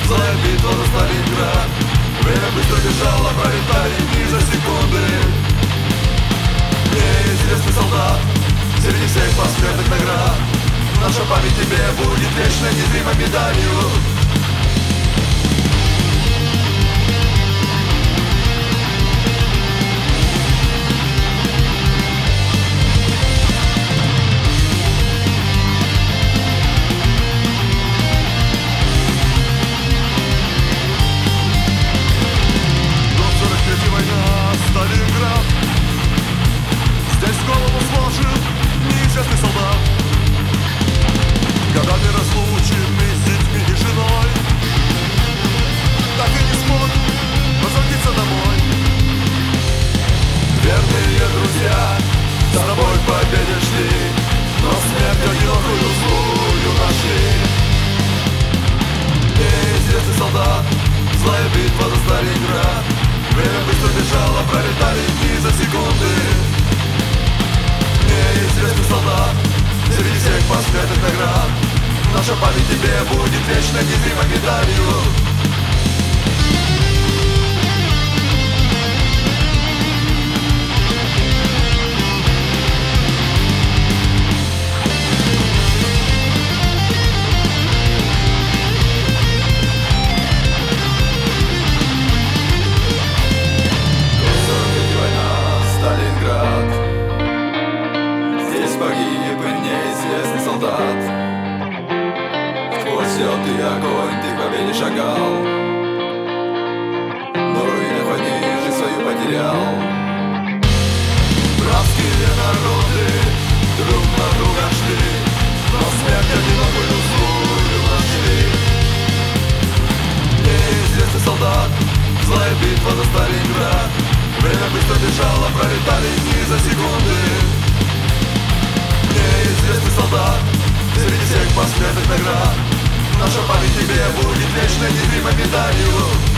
Злая битва за Сталинград. Время быстро бежало, пролетарий ни за секунды. Неизвестный солдат среди всех посмертных наград. Наша память тебе будет вечной незримой медалью. Сталинград. Здесь голову сложил неизвестный солдат, годами разлученный с детьми и женой, так и не смог возвратиться домой. Верные друзья с тобой к победе шли, но смерть одинокую злую нашли. Неизвестный солдат, злая битва за Сталинград. Время быстро бежало, пролетали дни за секунды. Неизвестный солдат среди всех посмертных наград. Наша память тебе будет вечной незримой медалью. Здесь погиб неизвестный солдат. Сквозь лед и огонь ты к победе шагал, но в руинах войны жизнь свою потерял. Братские народы друг на друга шли, но смерть одинокую злую нашли. Неизвестный солдат, злая битва за Сталинград. Время быстро бежало, пролетали дни за секунды. Неизвестный солдат среди всех посмертных наград. Наша память тебе будет вечной незримой медалью.